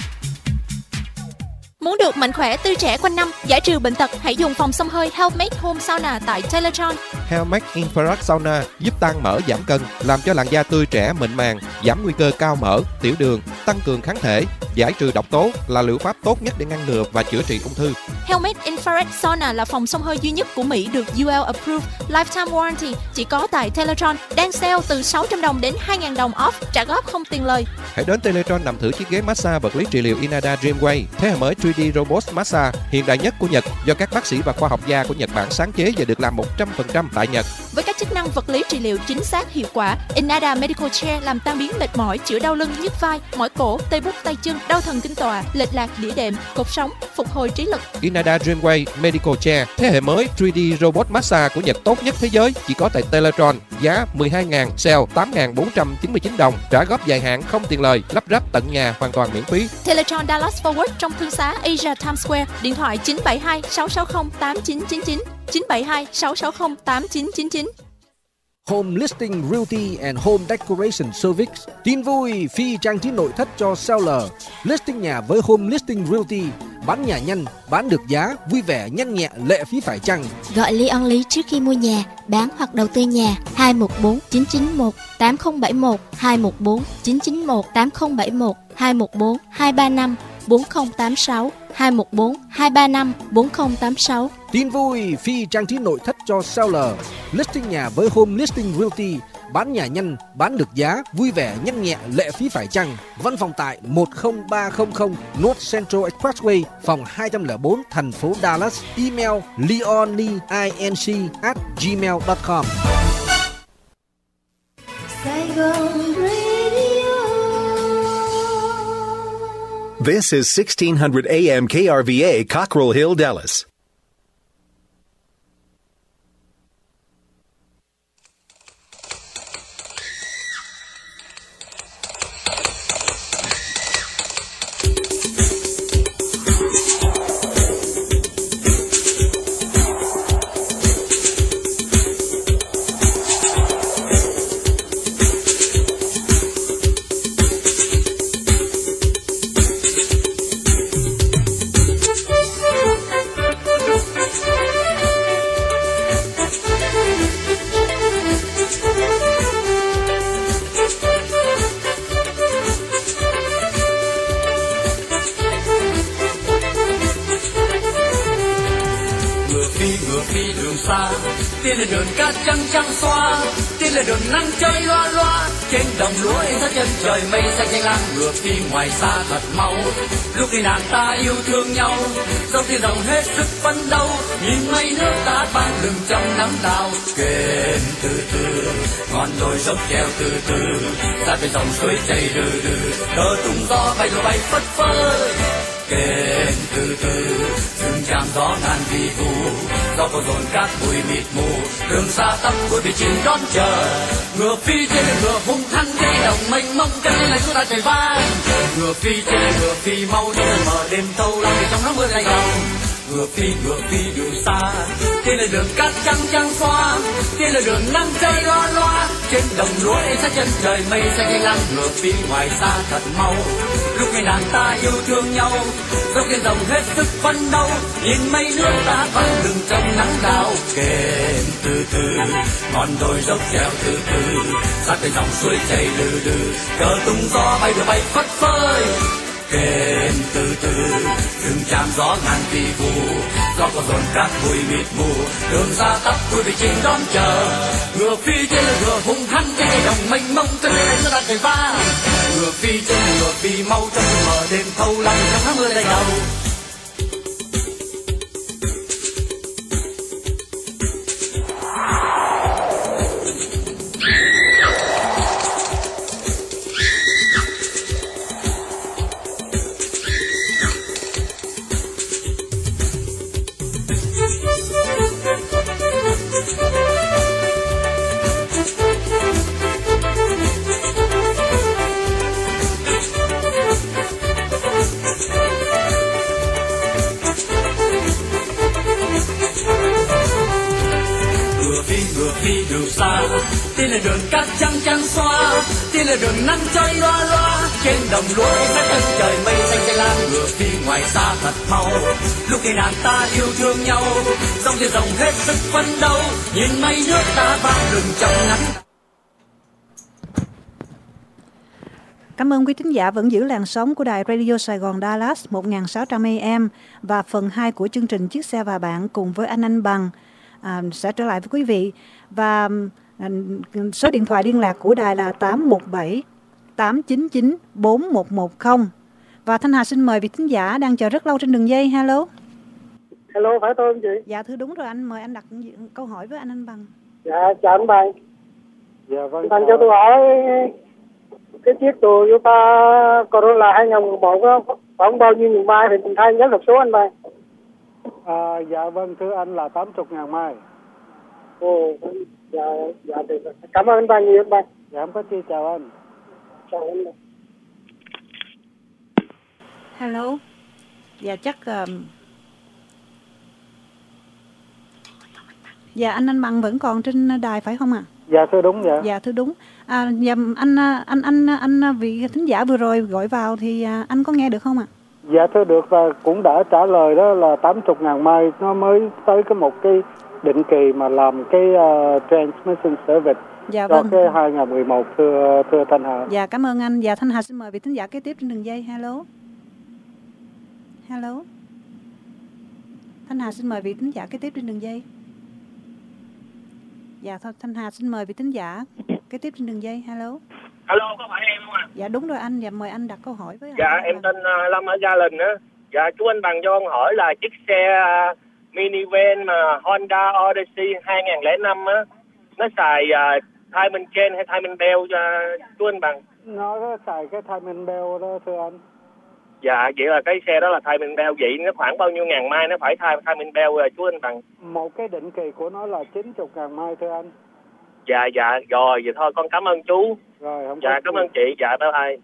Muốn được mạnh khỏe tươi trẻ quanh năm, giải trừ bệnh tật, hãy dùng phòng xông hơi Healthmade Home Sauna tại Taylortown. Healthmade Infrared Sauna giúp tăng mỡ giảm cân, làm cho làn da tươi trẻ mịn màng, giảm nguy cơ cao mỡ, tiểu đường, tăng cường kháng thể, giải trừ độc tố là liệu pháp tốt nhất để ngăn ngừa và chữa trị ung thư. Healthmade Infrared Sauna là phòng xông hơi duy nhất của Mỹ được U L Approved, Lifetime Warranty, chỉ có tại Taylortown, đang sale từ sáu trăm đồng đến hai nghìn đồng off, trả góp không tiền lời. Hãy đến Taylortown nằm thử chiếc ghế massage vật lý trị liệu Inada Dreamway, thế hệ mới ba D Robot Massage hiện đại nhất của Nhật, do các bác sĩ và khoa học gia của Nhật Bản sáng chế và được làm một trăm phần trăm tại Nhật. Với các chức năng vật lý trị liệu chính xác, hiệu quả, Inada Medical Chair làm tan biến mệt mỏi, chữa đau lưng, nhức vai, mỏi cổ, tê bút tay chân, đau thần kinh tọa, lệch lạc đĩa đệm, cột sống, phục hồi trí lực. Inada Dreamway Medical Chair thế hệ mới ba D Robot Massage của Nhật tốt nhất thế giới chỉ có tại Teletron, giá mười hai nghìn, sale tám nghìn bốn trăm chín mươi chín đồng, trả góp dài hạn không tiền lời, lắp ráp tận nhà hoàn toàn miễn phí. Teletron Dallas Forward trong thương xá Asia Times Square, điện thoại chín bảy hai sáu sáu không tám chín chín chín, chín bảy hai sáu sáu không tám chín chín chín. Home Listing Realty and Home Decoration Service. Tin vui, phi trang trí nội thất cho seller. Listing nhà với Home Listing Realty. Bán nhà nhanh, bán được giá, vui vẻ, nhanh nhẹ, lệ phí phải chăng. Gọi Lý On Lý trước khi mua nhà, bán hoặc đầu tư nhà. Hai một bốn chín chín một tám không bảy một, hai một bốn chín chín một tám không bảy một, hai một bốn hai ba năm bốn không tám sáu, hai một bốn hai ba năm bốn không tám sáu. Tin vui, phi trang trí nội thất cho seller. Listing nhà với Home Listing Realty. Bán nhà nhanh, bán được giá, vui vẻ, nhanh nhẹ, lệ phí phải chăng. Văn phòng tại một không ba không không North Central Expressway, phòng hai không không bốn, thành phố Dallas. Email leoninc at gmail dot com. This is sixteen hundred A M K R V A, Cockrell Hill, Dallas. Tiên lên đường cát trắng trắng xóa, tiên lên đường nắng chơi loa loa, trên đồng lúa in ra chân trời mây xanh xanh lam ngược đi ngoài xa thật mau. Lúc này nàng ta yêu thương nhau, dòng tiền đồng hết sức phấn đấu, nhìn mây nước ta ban lưng trong nắng đào. Kèn từ từ, ngọn đồi dốc treo từ từ, ra bên dòng suối chảy lừ lừ, cờ tung gió bay rồi bay phất phơ. Kèn từ từ, rừng tràm gió ngàn vi vu, gió có dồn cát bụi mịt mù, đường xa tăm cuối bị chìm đón chờ. Ngựa phi trên ngựa hung hăng trên đồng mênh mông, cất lên chúng ta trời vang. Ngựa phi trên ngựa phi mau trên mờ đêm thâu lắm trong nắng mưa dày đồng. Ngựa phi ngựa phi đường xa, trên là đường cát trắng trắng xóa, trên là đường nắng chơi loa loa, trên đồng lúa in sát chân trời mây xanh xanh lam. Ngựa phi ngoài xa thật mau, lúc này nàng ta yêu thương nhau, dốc trên dòng hết sức phấn đấu, nhìn mây nước ta văng lưng trong nắng đào. Kèn từ từ, ngọn đồi dốc treo từ từ, sát bên dòng suối chảy lừ lừ, cờ tung gió bay rồi bay phất phới. Kèn từ từ, rừng tràm gió ngàn vi vu, gió có dồn cát bụi mịt mù, đường xa tắp cuối bị chìm đón chờ. Ngựa phi trên là ngựa hung hăng trên đồng mênh mông, cất lên đánh cho ta trời vang. Ngựa phi trên là ngựa phi mau trong mờ đêm thâu lắm trong tháng mưa dày đầu. Tiên là đường cát trắng trắng xóa, tiên là đường nắng chơi loa loa, trên đồng lúa sát chân trời mây xanh xanh lam. Ngựa phi ngoài xa thật mau, lúc này nàng ta yêu thương nhau, dòng tiền dòng hết sức phấn đấu, nhìn mây nước ta vang lừng trong nắng. Cảm ơn quý thính giả vẫn giữ làn sóng của đài Radio Sài Gòn Dallas một nghìn sáu trăm A M và phần hai của chương trình Chiếc xe và bạn cùng với anh Anh Bằng à, sẽ trở lại với quý vị. Và à, số điện thoại liên lạc của đài là tám một bảy tám chín chín bốn một một không. Và Thanh Hà xin mời vị thính giả đang chờ rất lâu trên đường dây. Hello. Hello, phải tôi không chị? Dạ thưa đúng rồi anh, mời anh đặt câu hỏi với anh Anh Bằng. Dạ chào anh Bằng. Dạ vâng. Anh cho tôi hỏi cái chiếc Toyota Corolla hai không một một đó, khoảng bao nhiêu nghìn mai thì mình thay nhớ được số anh ba? À, dạ vâng thưa anh là tám mươi ngàn mai. Ồ, dạ, dạ được. Cảm ơn anh ba nhiều anh ba. Dạ không có chi, chào anh. Chào anh. Hello. Dạ chắc uh... Dạ anh anh Bằng vẫn còn trên đài phải không ạ? À? Dạ thưa đúng dạ. Dạ thưa đúng. À, dạ, anh anh anh anh vị thính giả vừa rồi gọi vào thì anh có nghe được không ạ? À? Dạ thưa được, và cũng đã trả lời đó là tám mươi ngàn mai nó mới tới cái một cái định kỳ mà làm cái uh, transmission service dạ, cho vâng. cái hai không một một thưa thưa Thanh Hà. Dạ cảm ơn anh. Dạ Thanh Hà xin mời vị thính giả kế tiếp trên đường dây. Hello. Hello. Thanh Hà xin mời vị thính giả kế tiếp trên đường dây. Dạ thôi Thanh Hà xin mời vị thính giả kế tiếp trên đường dây. Hello. Hello, có phải em không ạ? À? Dạ đúng rồi anh. Dạ mời anh đặt câu hỏi với. Dạ em tên uh, Lâm ở Gia Đình á. Dạ chú anh Bằng cho con hỏi là chiếc xe uh, minivan mà Honda Odyssey hai không không năm á, nó xài uh, timing chain hay timing belt cho chú anh Bằng? Nó có xài cái timing belt đó thưa anh. Dạ vậy là cái xe đó là timing belt, vậy nó khoảng bao nhiêu ngàn mai nó phải thay timing belt rồi chú anh Bằng? Một cái định kỳ của nó là chín mươi ngàn mai thưa anh. Dạ dạ rồi vậy thôi con cảm ơn chú. Rồi không. Dạ cảm ơn chị. Dạ bye bye.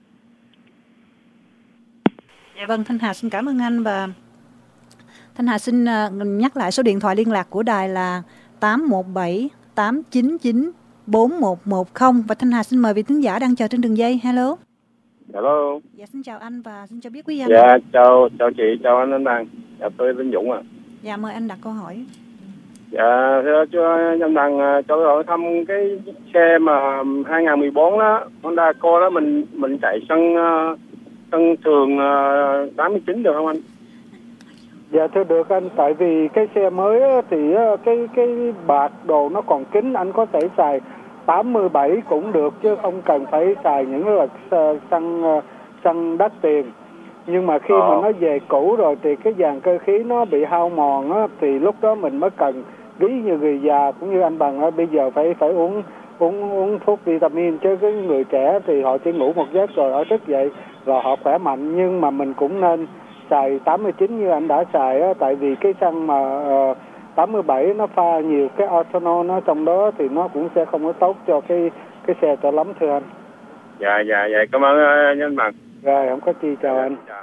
Dạ vâng Thanh Hà xin cảm ơn anh, và Thanh Hà xin uh, nhắc lại số điện thoại liên lạc của đài là tám một bảy tám chín chín bốn một một không, và Thanh Hà xin mời vị thính giả đang chờ trên đường dây. Hello. Hello. Dạ xin chào anh và xin cho biết quý danh. Dạ chào chào chị, chào anh Anh Bằng. Dạ tôi tên Dũng ạ. À. Dạ mời anh đặt câu hỏi. Dạ thưa cho anh Bằng cho tôi hỏi thăm cái xe mà hai không một bốn đó, Honda Accord đó, mình mình chạy sân sân thường tám mươi chín được không anh? Dạ thưa được anh, tại vì cái xe mới thì cái cái bạc đồ nó còn kín, anh có thể xài tám mươi bảy cũng được chứ không cần phải xài những loại xăng xăng đắt tiền. Nhưng mà khi ờ. mà nó về cũ rồi thì cái dàn cơ khí nó bị hao mòn á, thì lúc đó mình mới cần, ví như người già cũng như anh Bằng á, bây giờ phải phải uống uống uống thuốc vitamin, chứ cái người trẻ thì họ chỉ ngủ một giấc rồi ở thức dậy rồi họ khỏe mạnh. Nhưng mà mình cũng nên xài tám mươi chín như anh đã xài á, tại vì cái xăng mà uh, tám mươi bảy nó pha nhiều cái ethanol nó trong đó thì nó cũng sẽ không có tốt cho cái cái xe cho lắm thưa anh. Dạ dạ dạ cảm ơn anh Bằng. Rồi không có chi, chào anh. Dạ.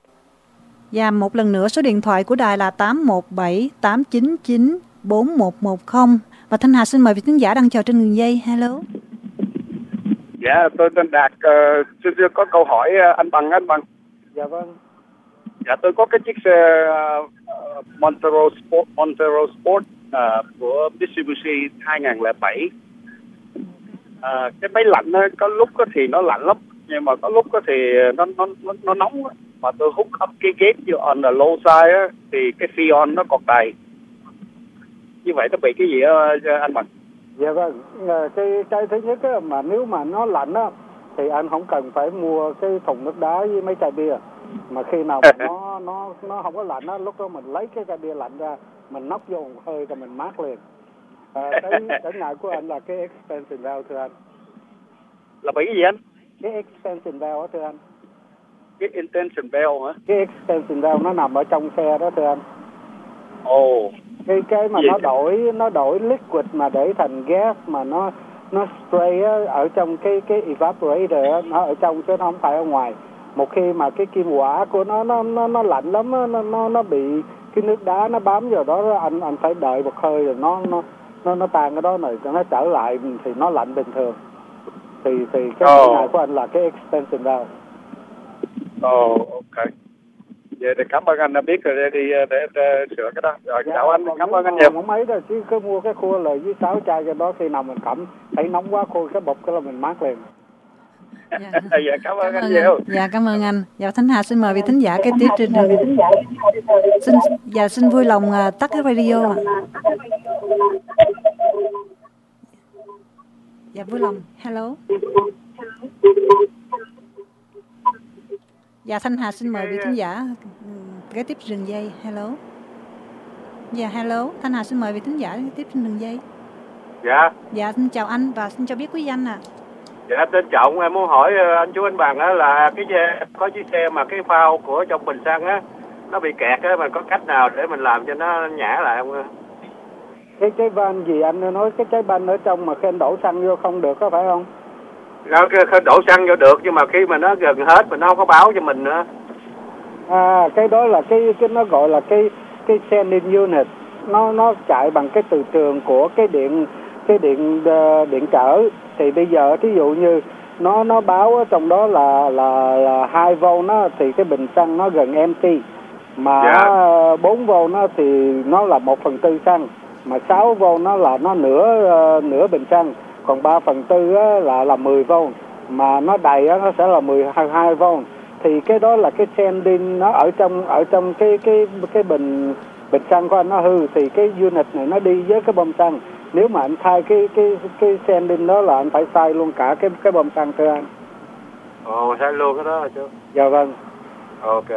Dạ một lần nữa số điện thoại của đài là tám một bảy tám chín chín bốn một một không, và Thanh Hà xin mời vị khán giả đang chờ trên đường dây. Hello. Dạ tôi tên Đạt, uh, xin có câu hỏi uh, anh Bằng anh Bằng. Dạ vâng. Dạ tôi có cái chiếc xe uh, Montero Sport Montero Sport uh, của Mitsubishi hai không không bảy. Uh, cái máy lạnh đó, có lúc đó thì nó lạnh lắm, nhưng mà có lúc đó thì nó nó nó, nó nóng đó. Mà tôi hút up cái gate vô on the low side á, thì cái Freon nó còn đầy. Như vậy nó bị cái gì đó, anh Bằng? Dạ vâng, cái cái thứ nhất á, mà nếu mà nó lạnh á thì anh không cần phải mua cái thùng nước đá với mấy chai bia. Mà khi nào mà nó nó nó không có lạnh á, lúc đó mình lấy cái chai bia lạnh ra, mình nốc vô một hơi rồi mình mát liền. À, cái trở ngại của anh là cái expansion valve thưa anh. Là bị cái gì anh? Cái expansion valve đó thưa anh. Cái intention valve hả? Cái expansion valve nó nằm ở trong xe đó thưa anh. Ồ. Oh. Cái cái mà nó đổi nó đổi liquid mà để thành gas mà nó nó spray á, ở trong cái cái evaporator á, nó ở trong chứ nó không phải ở ngoài. Một khi mà cái kim quả của nó nó nó nó lạnh lắm á, nó nó nó bị cái nước đá nó bám vào đó, anh anh phải đợi một hơi rồi nó nó nó nó tan cái đó rồi nó trở lại thì nó lạnh bình thường. Thì thì cái oh. này của anh là cái expansion valve. Ồ, oh, ok. Vậy thì cảm ơn anh đã biết rồi để đi để, để, để sửa cái đó. Rồi, dạ, chào anh, cảm ơn anh nhiều. Không mấy đâu, chứ cứ mua cái khô lời với sáu chai cho đó, khi nào mình cầm thấy nóng quá khô cái bột cái là mình mát liền. Dạ, dạ cảm ơn cảm anh nhiều. Dạ cảm ơn anh. Dạ Thanh Hà xin mời vị thính giả kế tiếp trên đường. Xin dạ xin vui lòng uh, tắt cái radio ạ. Dạ vui lòng. Hello. Dạ Thanh Hà xin mời vị khán giả kế tiếp đường dây. Hello. Dạ hello, Thanh Hà xin mời vị khán giả kế tiếp trên đường dây. Dạ. Dạ xin chào anh và xin cho biết quý danh ạ. À. Dạ tên Trọng, em muốn hỏi anh chú anh bằng á là cái xe, có chiếc xe mà cái phao của trong bình xăng á nó bị kẹt á, mình có cách nào để mình làm cho nó nhả lại không? Cái cái van gì anh nói, cái cái van ở trong mà khi anh đổ xăng vô không được có phải không? Nó đổ xăng vô được nhưng mà khi mà nó gần hết mình nó không có báo cho mình nữa. À cái đó là cái cái nó gọi là cái cái sending unit, nó nó chạy bằng cái từ trường của cái điện cái điện uh, điện trở. Thì bây giờ thí dụ như nó nó báo ở trong đó là là là hai vôn nó thì cái bình xăng nó gần empty, mà dạ. bốn vôn nó thì nó là một phần tư xăng, mà sáu vôn nó là nó nửa uh, nửa bình xăng, còn ba phần tư á, là là mười vôn, mà nó đầy á, nó sẽ là mười hai vôn. Thì cái đó là cái sending nó ở trong ở trong cái cái cái bình bình xăng của anh nó hư, thì cái unit này nó đi với cái bơm xăng. Nếu mà anh thay cái cái cái sending đó là anh phải thay luôn cả cái cái bơm xăng thưa anh. Ồ, thay luôn cái đó hả chú? Dạ vâng. Ok.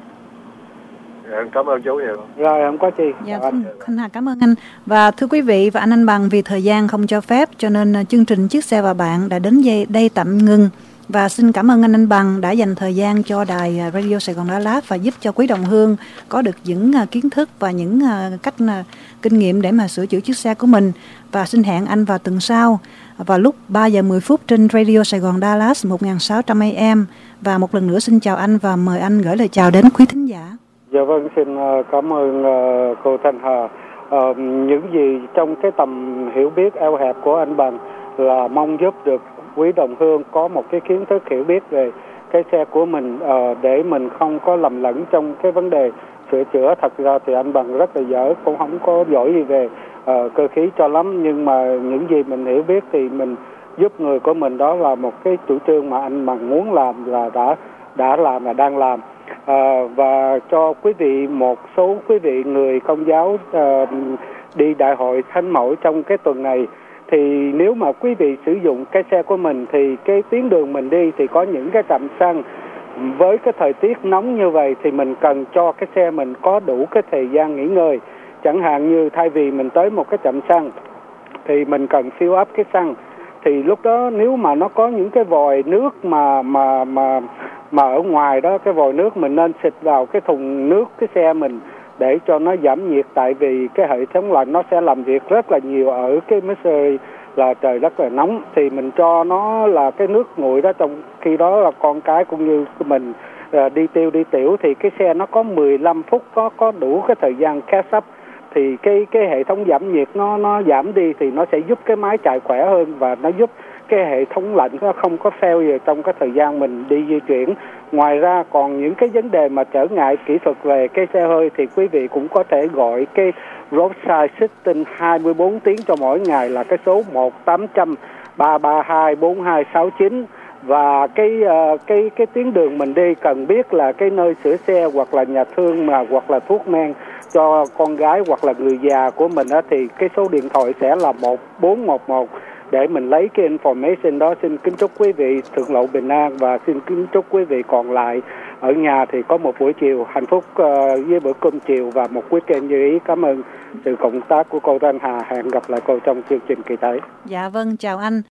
Em cảm ơn chú nhiều. Rồi không có gì. Dạ, xin, xin cảm ơn anh. Và thưa quý vị và anh anh bằng, vì thời gian không cho phép cho nên chương trình Chiếc Xe và Bạn đã đến đây tạm ngưng. Và xin cảm ơn anh anh bằng đã dành thời gian cho đài Radio Sài Gòn Đà Lạt và giúp cho quý đồng hương có được những kiến thức và những cách kinh nghiệm để mà sửa chữa chiếc xe của mình. Và xin hẹn anh vào tuần sau vào lúc ba giờ mười phút trên Radio Sài Gòn Đà Lạt một nghìn sáu trăm A M. Và một lần nữa xin chào anh và mời anh gửi lời chào đến quý thính giả. Dạ vâng, xin cảm ơn cô Thanh Hà. À, những gì trong cái tầm hiểu biết eo hẹp của anh bằng là mong giúp được quý đồng hương có một cái kiến thức hiểu biết về cái xe của mình, uh, để mình không có lầm lẫn trong cái vấn đề sửa chữa. Thật ra thì anh bằng rất là dở, cũng không có giỏi gì về uh, cơ khí cho lắm, nhưng mà những gì mình hiểu biết thì mình giúp người của mình, đó là một cái chủ trương mà anh bằng muốn làm là đã đã làm và đang làm. Uh, và cho quý vị, một số quý vị người Công giáo uh, đi đại hội Thánh Mẫu trong cái tuần này, thì nếu mà quý vị sử dụng cái xe của mình thì cái tuyến đường mình đi thì có những cái trạm xăng, với cái thời tiết nóng như vậy thì mình cần cho cái xe mình có đủ cái thời gian nghỉ ngơi. Chẳng hạn như thay vì mình tới một cái trạm xăng thì mình cần fill up cái xăng, thì lúc đó nếu mà nó có những cái vòi nước mà mà mà mà ở ngoài đó, cái vòi nước mình nên xịt vào cái thùng nước cái xe mình để cho nó giảm nhiệt, tại vì cái hệ thống lạnh nó sẽ làm việc rất là nhiều ở cái Missouri là trời rất là nóng, thì mình cho nó là cái nước nguội đó, trong khi đó là con cái cũng như mình uh, đi tiêu đi tiểu thì cái xe nó có mười lăm phút có có đủ cái thời gian catch up, thì cái cái hệ thống giảm nhiệt nó nó giảm đi thì nó sẽ giúp cái máy chạy khỏe hơn, và nó giúp cái hệ thống lạnh nó không có failure trong cái thời gian mình đi di chuyển. Ngoài ra còn những cái vấn đề mà trở ngại kỹ thuật về cái xe hơi thì quý vị cũng có thể gọi cái roadside assistance hai mươi bốn tiếng cho mỗi ngày là cái số một tám không không ba ba hai bốn hai sáu chín. Và cái uh, cái cái tuyến đường mình đi cần biết là cái nơi sửa xe hoặc là nhà thương mà hoặc là thuốc men cho con gái hoặc là người già của mình đó, thì cái số điện thoại sẽ là một bốn một một để mình lấy cái information đó. Xin kính chúc quý vị thượng lộ bình an, và xin kính chúc quý vị còn lại ở nhà thì có một buổi chiều hạnh phúc uh, với bữa cơm chiều và một weekend như ý. Cảm ơn sự cộng tác của cô Thanh Hà. Hẹn gặp lại cô trong chương trình kỳ tới. Dạ vâng, chào anh.